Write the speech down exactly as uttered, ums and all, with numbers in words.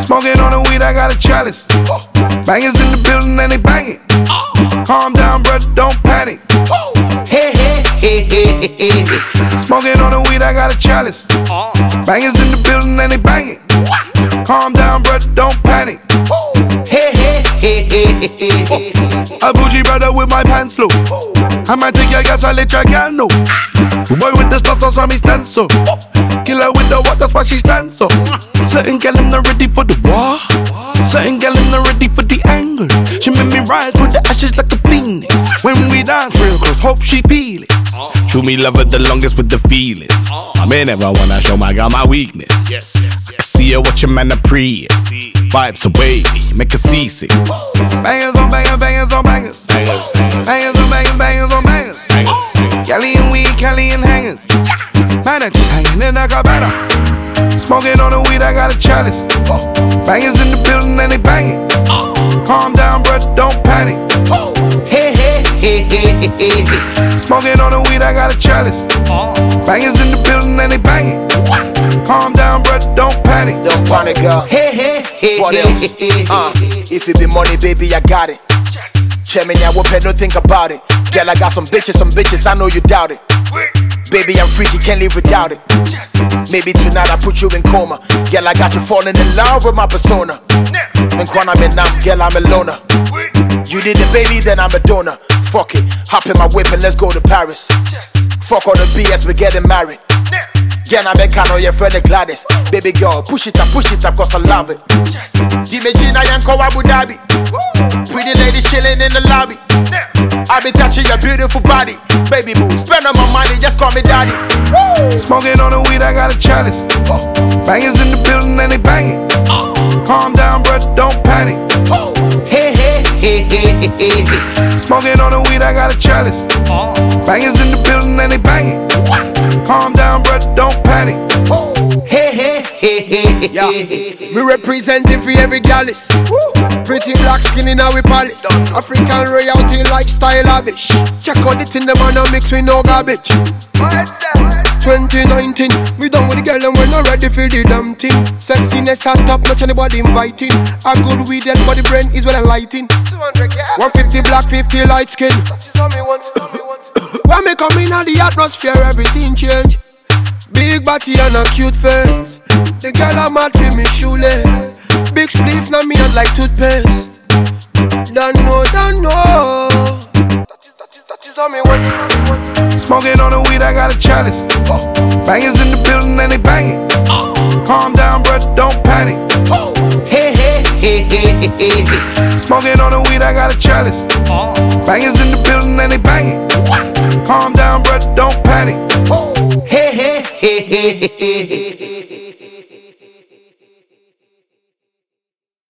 Smoking on the weed, I got a chalice. Bangers in the building and they bang it. Calm down, brother, don't panic. Hey, hey, hey, hey, hey, hey. Smoking on the weed, I got a chalice. Bangers in the building and they bang it. Calm down, brother, don't panic. Hey, hey, hey, hey, hey, hey. A bougie brother with my pants low. I might take your gas, I'll let your girl know. Boy with the stuff, so me stand so. Killer with the what, that's why she stands so. Certain girl, I'm not ready for the war. Certain girl, I'm not ready for the angle. She made me rise with the ashes like a phoenix. When we dance real close, hope she feel it. True me love her the longest with the feeling. I may never wanna show my girl my weakness. I can see her watching man a pre. Vibes away, make her seasick. Bangers on bangers, bangers on bangers. Bangers on bangers, bangers on bangers. Cali and weed, Cali and hangers. Man, I just hanging in like a banner. Smoking on the weed, I got a chalice. Bangers in the building and they bang it. Calm down, brother, don't panic. Hey, hey, hey, hey, hey, hey. Smoking on the weed, I got a chalice. Bangers in the building and they bang it. Calm down, brother, don't panic. Don't panic, girl. Hey, hey, hey, what hey, else? hey, hey, Uh, if it be money, baby, I got it. Check me now, whoop it, don't think about it. Girl, I got some bitches, some bitches, I know you doubt it. Baby, I'm freaky, can't live without it. Maybe tonight I put you in coma. Girl, I got you falling in love with my persona. And when I'm in, I'm, girl, I'm a loner. You did the baby, then I'm a donor. Fuck it, hop in my whip and let's go to Paris. Fuck all the B S, we're getting married. Girl, I make know your friend Gladys. Baby girl, push it up, push it up, cause I love it. Dime Gina Yanko Abu Dhabi. Pretty lady chilling in the lobby. I be touching your beautiful body. Baby boo, spend all my money, just call me daddy. Smoking on the weed, I got a chalice. Bangers in the building and they bang it. Calm down, brother, don't panic. Hey, hey, hey, hey, hey, hey. Smoking on the weed, I got a chalice. Bangers in the building and they bang it. Calm down, brother, don't panic. Hey, hey, hey, hey, hey, yeah. hey. Me representing for every gallus. Pretty black skin in our palace. African royalty lifestyle lavish. Check out the thing, the man a mix with no garbage. twenty nineteen, we done with the girl and we're not ready for the damn thing. Sexiness at top, not anybody inviting. A good weed and body brain is well enlightened. one fifty black, fifty light skin. When me come in at the atmosphere, everything change. Big body and a cute face. The girl I'm mad for me shoeless. Big spliff now me hand like toothpaste. Don't know, don't know. That is, that is, that is how me want, how me want. Smoking on the weed, I got a chalice. Bangers in the building and they bang it. Calm down, brother, don't panic. Hey, hey, hey, hey, hey, hey. Smoking on the weed, I got a chalice. Bangers in the building and they bang it. Calm down, brother, don't panic. Hey, hey, hey, hey, hey, hey.